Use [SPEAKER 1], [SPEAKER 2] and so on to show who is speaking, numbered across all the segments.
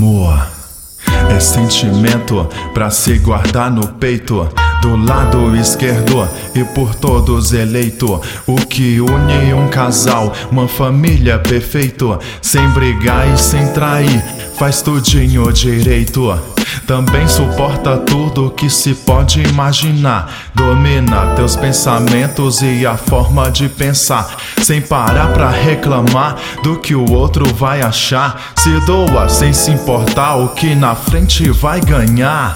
[SPEAKER 1] Amor é sentimento pra se guardar no peito, do lado esquerdo e por todos eleito. O que une um casal, uma família perfeito, sem brigar e sem trair, faz tudinho direito. Também suporta tudo que se pode imaginar, domina teus pensamentos e a forma de pensar, sem parar pra reclamar do que o outro vai achar. Se doa sem se importar o que na frente vai ganhar.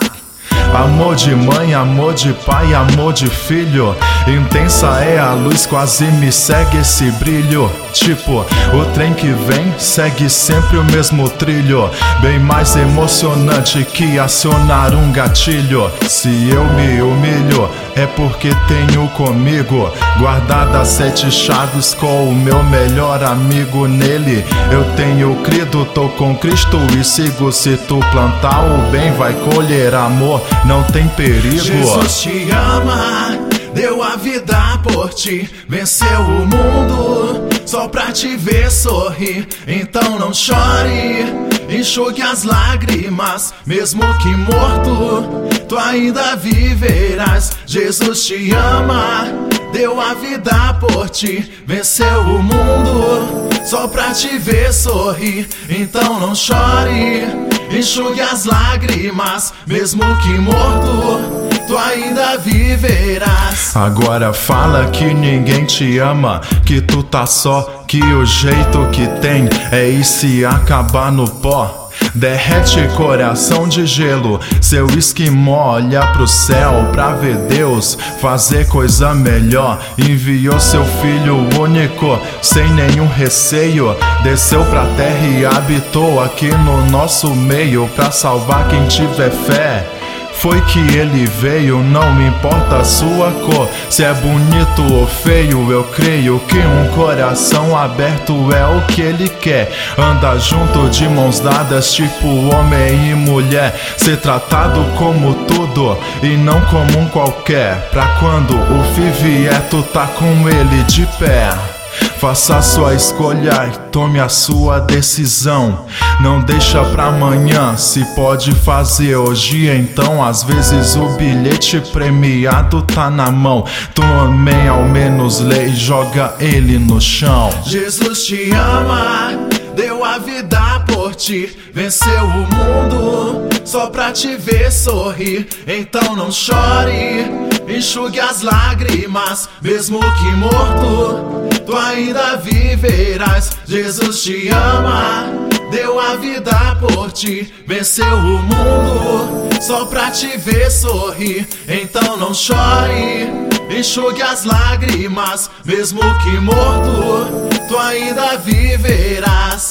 [SPEAKER 1] Amor de mãe, amor de pai, amor de filho. Intensa é a luz, quase me segue esse brilho. Tipo, o trem que vem segue sempre o mesmo trilho, bem mais emocionante que acionar um gatilho. Se eu me humilho, é porque tenho comigo guardadas 7 chaves com o meu melhor amigo. Nele eu tenho crido, tô com Cristo e sigo. Se tu plantar o bem, vai colher amor, não tem perigo.
[SPEAKER 2] Jesus te ama, deu a vida por ti, venceu o mundo só pra te ver sorrir. Então não chore, enxugue as lágrimas, mesmo que morto, tu ainda viverás. Jesus te ama, deu a vida por ti, venceu o mundo só pra te ver sorrir. Então não chore, enxugue as lágrimas, mesmo que morto, tu ainda viverás.
[SPEAKER 1] Agora fala que ninguém te ama, que tu tá só, que o jeito que tem é ir se acabar no pó. Derrete coração de gelo, seu esquimó olha pro céu pra ver Deus fazer coisa melhor. Enviou seu filho único, sem nenhum receio, desceu pra terra e habitou aqui no nosso meio, pra salvar quem tiver fé. Foi que ele veio, não me importa a sua cor, se é bonito ou feio. Eu creio que um coração aberto é o que ele quer. Anda junto de mãos dadas, tipo homem e mulher, ser tratado como tudo e não como um qualquer, pra quando o fim vier tu tá com ele de pé. Faça a sua escolha e tome a sua decisão, não deixa pra amanhã, se pode fazer hoje então. Às vezes o bilhete premiado tá na mão, também ao menos lê e joga ele no chão.
[SPEAKER 2] Jesus te ama, deu a vida por ti, venceu o mundo só pra te ver sorrir. Então não chore, enxugue as lágrimas, mesmo que morto, tu ainda viverás. Jesus te ama, deu a vida por ti, venceu o mundo só pra te ver sorrir. Então não chore, enxugue as lágrimas, mesmo que morto, tu ainda viverás.